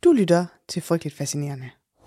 Du lytter til Frygteligt Fascinerende.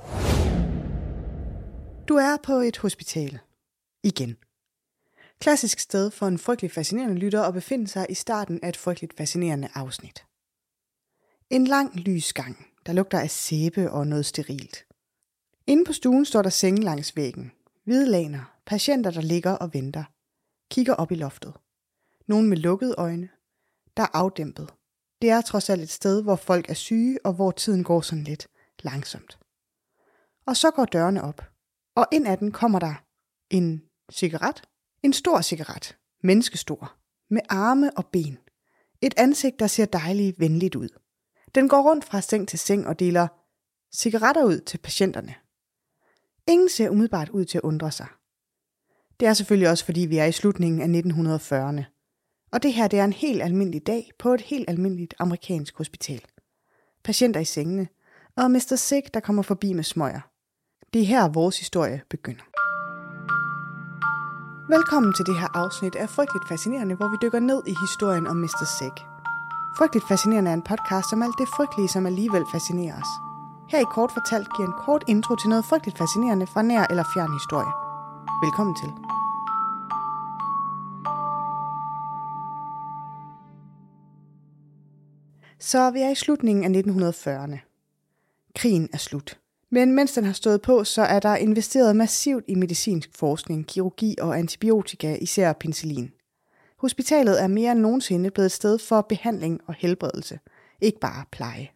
Du er på et hospital. Igen. Klassisk sted for en frygteligt fascinerende lytter at befinde sig i starten af et frygteligt fascinerende afsnit. En lang lys gang, der lugter af sæbe og noget sterilt. Inde på stuen står der senge langs væggen. Hvide laner, patienter der ligger og venter. Kigger op i loftet. Nogen med lukkede øjne. Der er afdæmpet. Det er trods alt et sted, hvor folk er syge, og hvor tiden går sådan lidt langsomt. Og så går dørene op, og ind ad den kommer der en cigaret. En stor cigaret, menneskestor, med arme og ben. Et ansigt, der ser dejligt venligt ud. Den går rundt fra seng til seng og deler cigaretter ud til patienterne. Ingen ser umiddelbart ud til at undre sig. Det er selvfølgelig også, fordi vi er i slutningen af 1940'erne. Og det her, det er en helt almindelig dag på et helt almindeligt amerikansk hospital. Patienter i sengene, og Mr. Sick, der kommer forbi med smøger. Det er her, vores historie begynder. Velkommen til det her afsnit af Frygteligt Fascinerende, hvor vi dykker ned i historien om Mr. Sick. Frygteligt Fascinerende er en podcast om alt det frygtelige, som alligevel fascinerer os. Her i Kort Fortalt giver en kort intro til noget frygteligt fascinerende fra nær eller fjern historie. Velkommen til. Så vi er i slutningen af 1940'erne. Krigen er slut. Men mens den har stået på, så er der investeret massivt i medicinsk forskning, kirurgi og antibiotika, især penicillin. Hospitalet er mere end nogensinde blevet et sted for behandling og helbredelse, ikke bare pleje.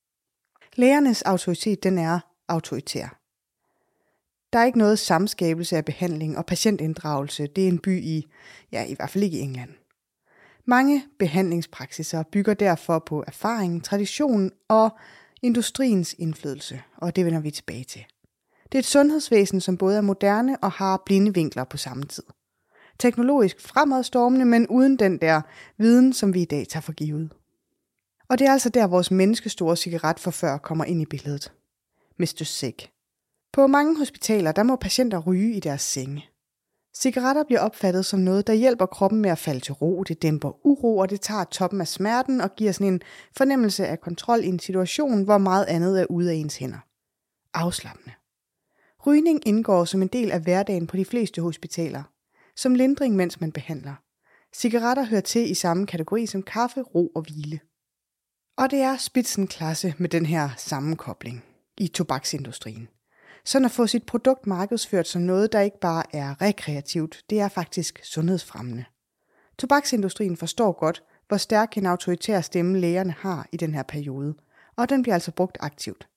Lægernes autoritet, den er autoritær. Der er ikke noget samskabelse af behandling og patientinddragelse. Det er en by i hvert fald ikke i England. Mange behandlingspraksiser bygger derfor på erfaring, tradition og industriens indflydelse, og det vender vi tilbage til. Det er et sundhedsvæsen, som både er moderne og har blinde vinkler på samme tid. Teknologisk fremadstormende, men uden den der viden, som vi i dag tager for givet. Og det er altså der, vores menneskestore cigaretforfører kommer ind i billedet. Mr. Sick. På mange hospitaler, der må patienter ryge i deres senge. Cigaretter bliver opfattet som noget, der hjælper kroppen med at falde til ro, det dæmper uro, og det tager toppen af smerten og giver sådan en fornemmelse af kontrol i en situation, hvor meget andet er ude af ens hænder. Afslappende. Rygning indgår som en del af hverdagen på de fleste hospitaler. Som lindring, mens man behandler. Cigaretter hører til i samme kategori som kaffe, ro og hvile. Og det er spidsenklasse med den her sammenkobling i tobaksindustrien. Sådan at få sit produkt markedsført som noget, der ikke bare er rekreativt, det er faktisk sundhedsfremmende. Tobaksindustrien forstår godt, hvor stærk en autoritær stemme lægerne har i den her periode, og den bliver altså brugt aktivt.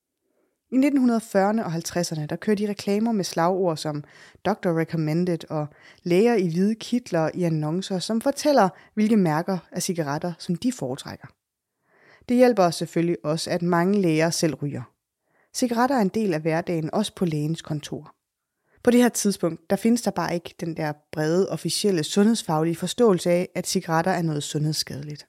I 1940'erne og 50'erne, der kører de reklamer med slagord som Doctor Recommended og læger i hvide kitler i annoncer, som fortæller, hvilke mærker af cigaretter, som de foretrækker. Det hjælper os selvfølgelig også, at mange læger selv ryger. Cigaretter er en del af hverdagen, også på lægens kontor. På det her tidspunkt, der findes der bare ikke den der brede, officielle sundhedsfaglige forståelse af, at cigaretter er noget sundhedsskadeligt.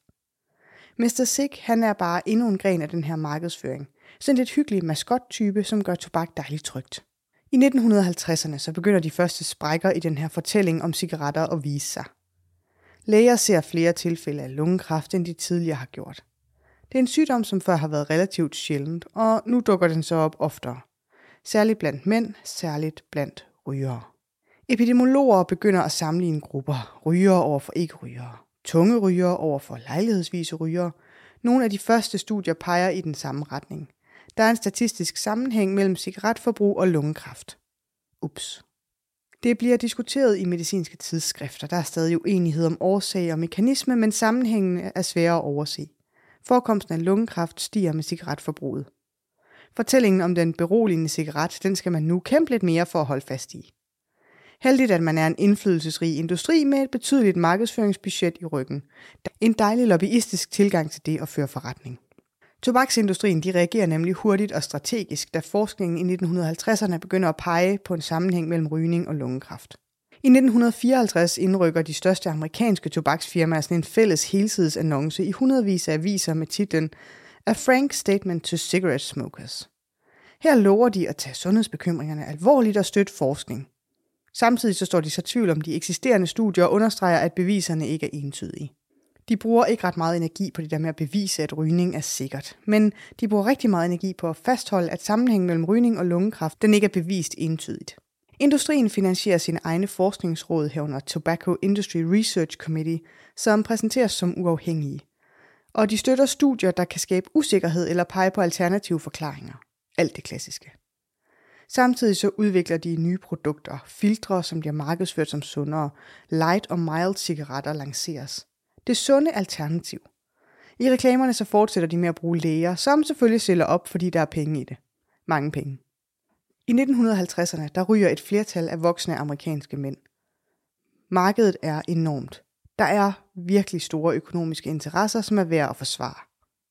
Mr. Sick, han er bare endnu en gren af den her markedsføring. Sådan lidt hyggelig maskottype, som gør tobak dejligt trygt. I 1950'erne så begynder de første sprækker i den her fortælling om cigaretter at vise sig. Læger ser flere tilfælde af lungekræft, end de tidligere har gjort. Det er en sygdom, som før har været relativt sjældent, og nu dukker den så op oftere. Særligt blandt mænd, særligt blandt rygere. Epidemiologer begynder at sammenligne grupper. Rygere over for ikke-rygere. Tunge rygere over for lejlighedsvise rygere. Nogle af de første studier peger i den samme retning. Der er en statistisk sammenhæng mellem cigaretforbrug og lungekræft. Ups. Det bliver diskuteret i medicinske tidsskrifter. Der er stadig uenighed om årsag og mekanisme, men sammenhængen er sværere at overse. Forekomsten af lungekræft stiger med cigaretforbruget. Fortællingen om den beroligende cigaret, den skal man nu kæmpe lidt mere for at holde fast i. Heldigt, at man er en indflydelsesrig industri med et betydeligt markedsføringsbudget i ryggen. En dejlig lobbyistisk tilgang til det at føre forretning. Tobaksindustrien de reagerer nemlig hurtigt og strategisk, da forskningen i 1950'erne begynder at pege på en sammenhæng mellem rygning og lungekræft. I 1954 indrykker de største amerikanske tobaksfirmaer sådan en fælles helsidesannonce i hundredvis af aviser med titlen A Frank Statement to Cigarette Smokers. Her lover de at tage sundhedsbekymringerne alvorligt og støtte forskning. Samtidig så står de så tvivl om de eksisterende studier og understreger, at beviserne ikke er entydige. De bruger ikke ret meget energi på det der med at bevise, at rygning er sikkert, men de bruger rigtig meget energi på at fastholde, at sammenhængen mellem rygning og lungekræft, den ikke er bevist entydigt. Industrien finansierer sine egne forskningsråd herunder Tobacco Industry Research Committee, som præsenteres som uafhængige. Og de støtter studier, der kan skabe usikkerhed eller pege på alternative forklaringer. Alt det klassiske. Samtidig så udvikler de nye produkter, filtre, som bliver markedsført som sundere, light og mild cigaretter lanceres. Det sunde alternativ. I reklamerne så fortsætter de med at bruge læger, som selvfølgelig sælger op, fordi der er penge i det. Mange penge. I 1950'erne, der ryger et flertal af voksne amerikanske mænd. Markedet er enormt. Der er virkelig store økonomiske interesser, som er værd at forsvare.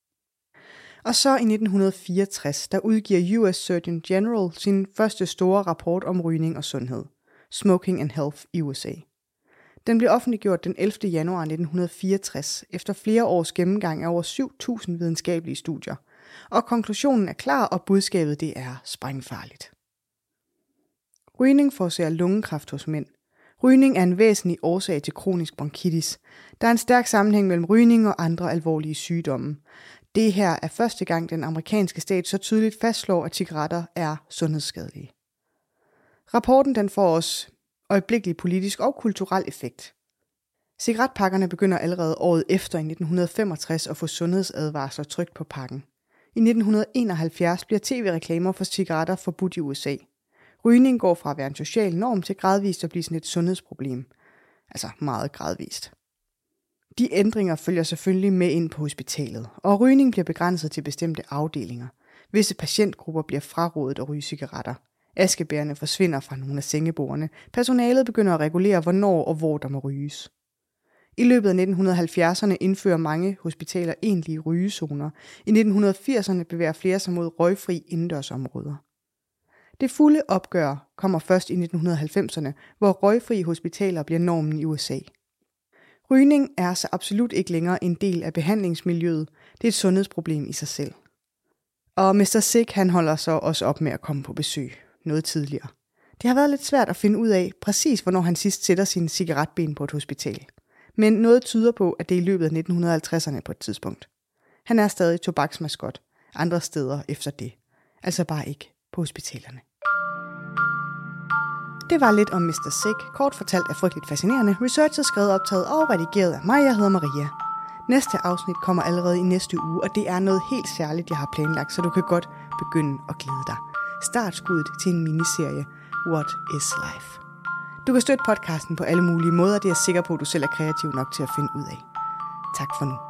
Og så i 1964, der udgiver US Surgeon General sin første store rapport om rygning og sundhed. Smoking and Health i USA. Den blev offentliggjort den 11. januar 1964, efter flere års gennemgang af over 7.000 videnskabelige studier. Og konklusionen er klar, og budskabet det er sprængfarligt. Rygning forårsager lungekræft hos mænd. Rygning er en væsentlig årsag til kronisk bronkitis. Der er en stærk sammenhæng mellem rygning og andre alvorlige sygdomme. Det her er første gang, den amerikanske stat så tydeligt fastslår, at cigaretter er sundhedsskadelige. Rapporten den får os øjeblikkelig politisk og kulturel effekt. Cigaretpakkerne begynder allerede året efter i 1965 at få sundhedsadvarsler trykt på pakken. I 1971 bliver tv-reklamer for cigaretter forbudt i USA. Rygning går fra at være en social norm til gradvist at blive sådan et sundhedsproblem. Altså meget gradvist. De ændringer følger selvfølgelig med ind på hospitalet, og rygning bliver begrænset til bestemte afdelinger. Visse patientgrupper bliver frarådet at ryge cigaretter. Askebærerne forsvinder fra nogle af sengebordene. Personalet begynder at regulere, hvornår og hvor der må ryges. I løbet af 1970'erne indfører mange hospitaler egentlige rygezoner. I 1980'erne bevæger flere sig mod røgfri indendørsområder. Det fulde opgør kommer først i 1990'erne, hvor røgfri hospitaler bliver normen i USA. Rygning er så absolut ikke længere en del af behandlingsmiljøet. Det er et sundhedsproblem i sig selv. Og Mr. Sick han holder så også op med at komme på besøg noget tidligere. Det har været lidt svært at finde ud af præcis, hvornår han sidst sætter sine cigaretben på et hospital. Men noget tyder på, at det er i løbet af 1950'erne på et tidspunkt. Han er stadig tobaksmaskot andre steder efter det. Altså bare ikke på hospitalerne. Det var lidt om Mr. Sick, kort fortalt er frygteligt fascinerende, researchet, skrevet, optaget og redigeret af mig. Jeg hedder Maria. Næste afsnit kommer allerede i næste uge, og det er noget helt særligt, jeg har planlagt, så du kan godt begynde at glæde dig. Startskuddet til en miniserie, What is Life? Du kan støtte podcasten på alle mulige måder, det er jeg sikker på, at du selv er kreativ nok til at finde ud af. Tak for nu.